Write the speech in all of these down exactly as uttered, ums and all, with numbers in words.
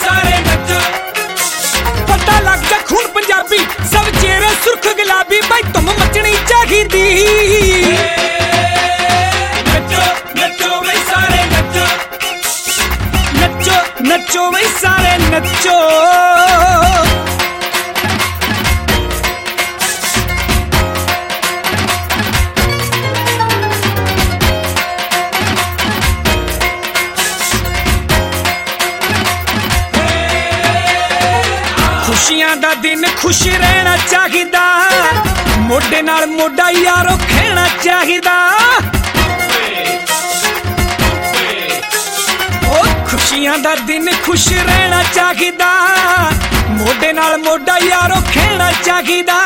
सारे नचो। पता लग जा खून पंजाबी सब चेहरे सुर्ख गुलाबी भाई तुम मचनी चाहिदी। नचो नचो भाई सारे नचो नचो नचो भाई सारे नचो। खुशियां दा दिन खुश रहना चाहिदा मोढे नाल मोढा यारो खेना चाहिदा। ओ खुशियां दा दिन खुश रहना चाहिदा मोढे नाल मोढा यारो खेना चाहिदा।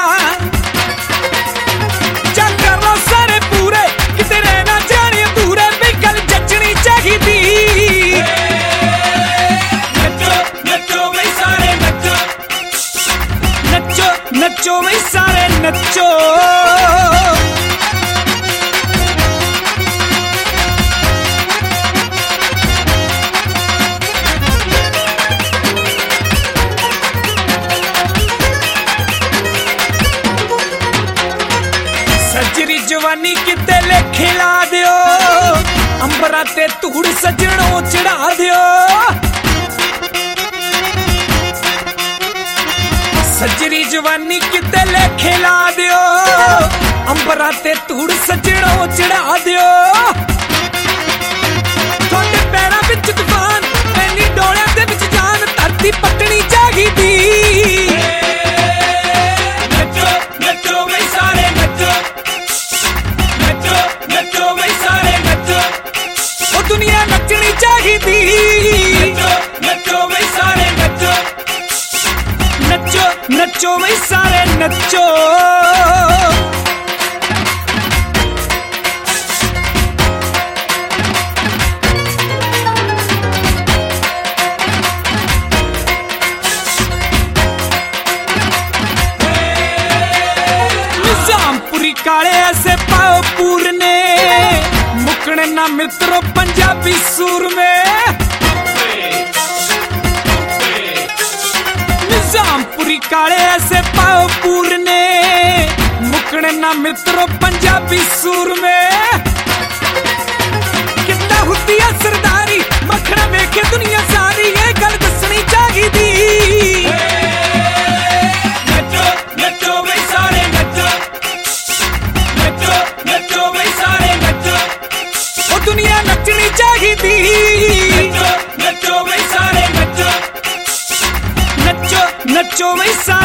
चल कर लो सारे पूरे किते रहना जाने पूरे भी गल जचनी चाहिदी। नचो भाई सारे नचो। सजरी जवानी किते लेखे ला दियो अंबरा ते धूड़ सजणों चढ़ा दियो। सजरी जवानी किते लेखे ला दियो अंबरा ते धूड़ सजणों चढ़ा दियो। थोड़े पैरां विच तूफान ऐनी डोलियां दे विच जान धरती पटनी चाहिदी। नचो नचो भाई सारे नचो नचो नचो भाई सारे नचो। ओ दुनिया नचनी चाहिदी। नचो नचो भाई सारे नचो नचो नचो भाई सारे नचो। निजामपुरी काले ऐसे पाओ पूरने मुकने ना मित्रों पंजाबी सूर में। निजामपुरी काले ऐसे पाओ पूरने मुकने ना मित्रों पंजाबी सूर में। कितना हुती है सरदारी मखना वेखे दुनिया सारी ये गल दसनी चाहिदी। नचो नचो भाई सारे नचो नचो नचो भाई सारे नचो। ओ दुनिया नचनी चाहिदी। नचो नचो भाई सारे नचो नचो नचो भाई सारे।